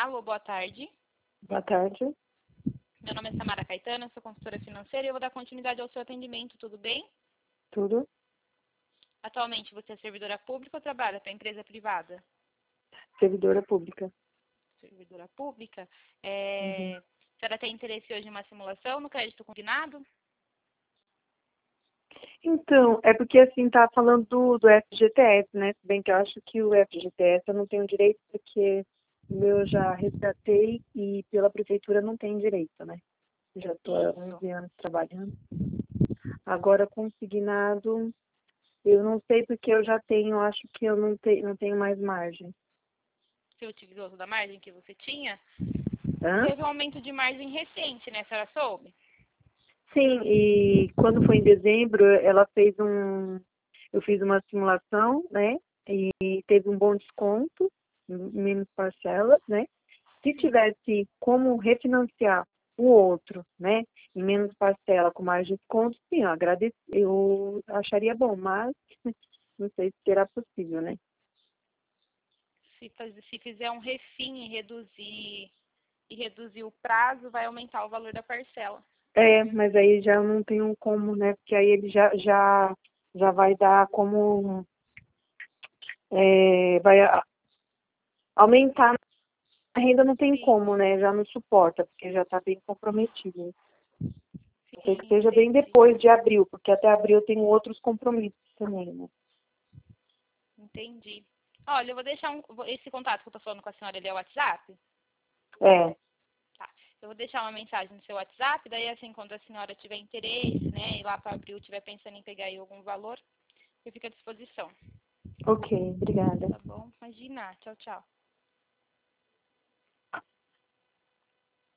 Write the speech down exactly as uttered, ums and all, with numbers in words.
Alô, boa tarde. Boa tarde. Meu nome é Samara Caetano, sou consultora financeira e eu vou dar continuidade ao seu atendimento, tudo bem? Tudo? Atualmente você é servidora pública ou trabalha para empresa privada? Servidora pública. Servidora pública. É... Uhum. A senhora tem interesse hoje em uma simulação no crédito combinado? Então, é porque assim, tá falando do, do F G T S, né? Se bem que eu acho que o F G T S eu não tenho direito porque o meu eu já resgatei e pela prefeitura não tem direito, né? Já tô há Isso. onze anos trabalhando. Agora, consignado, eu não sei porque eu já tenho, acho que eu não, te, não tenho mais margem. Você utilizou toda a margem que você tinha? Hã? Teve um aumento de margem recente, né? A senhora soube? Sim, e quando foi em dezembro, ela fez um. Eu fiz uma simulação, né? E teve um bom desconto, menos parcelas, né? Se Sim. tivesse como refinanciar o outro, né? Em menos parcela, com mais desconto, sim, eu agradeci, eu acharia bom, mas não sei se será possível, né? Se, faz- se fizer um refim e reduzir, e reduzir o prazo, vai aumentar o valor da parcela. É, mas aí já não tenho como, né? Porque aí ele já, já, já vai dar como. É, vai a- aumentar. A renda não tem Sim, como, né? Já não suporta, porque já está bem comprometido. A não ser que sim, seja bem entendi. depois de abril, porque até abril eu tenho outros compromissos também, né? Entendi. Olha, eu vou deixar um, vou- esse contato que eu tô falando com a senhora, ele é o WhatsApp? É, Tá. Eu vou deixar uma mensagem no seu WhatsApp, daí assim, quando a senhora tiver interesse, né, e lá para abril estiver pensando em pegar aí algum valor, eu fico à disposição. ok, obrigada. Tá bom? Imagina. Tchau, tchau.